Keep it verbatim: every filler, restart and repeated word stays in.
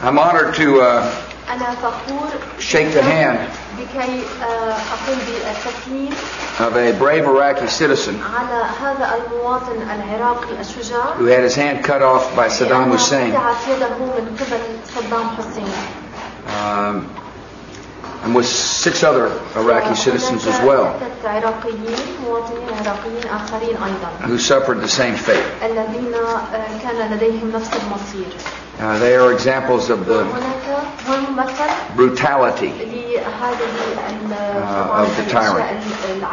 I'm honored to uh, أنا فخور shake the hand بكي أقوم بالتسليم of a brave Iraqi citizen على هذا المواطن العراقي الشجاع who had his hand cut off by Saddam Hussein. قطعت يده من قبل صدام حسين. Um, and with six other Iraqi citizens as well, who suffered the same fate. Uh, they are examples of the brutality uh, of the tyrant.